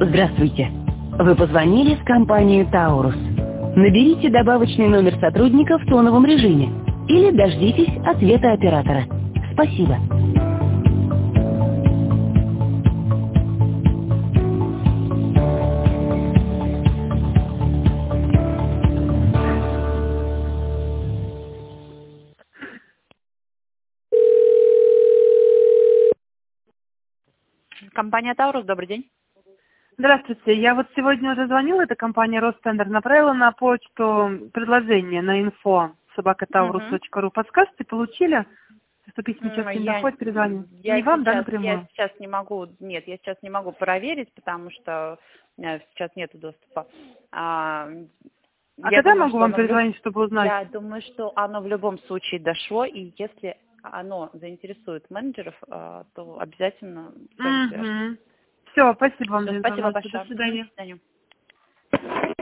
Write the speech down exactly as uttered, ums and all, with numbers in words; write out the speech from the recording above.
Здравствуйте. Вы позвонили в компанию Таурус. Наберите добавочный номер сотрудника в тоновом режиме или дождитесь ответа оператора. Спасибо. Компания Таурус, добрый день. Здравствуйте. Я вот сегодня уже звонила, это компания Ростендер, направила на почту предложение на инфо собака таурус точка ру. Подскажете, получили? Что письма сейчас не Я, доходит, перезвоню. я Не вам, да, сейчас, напрямую? я сейчас не могу, нет, я сейчас не могу проверить, потому что у меня сейчас нет доступа. А, А я когда думаю, могу что вам оно в люб- перезвонить, чтобы узнать? Я думаю, что оно в любом случае дошло, и если оно заинтересует менеджеров, а, то обязательно с вами свяжутся. Угу. Все, спасибо вам Всё, за спасибо информацию. До большое. свидания. До свидания.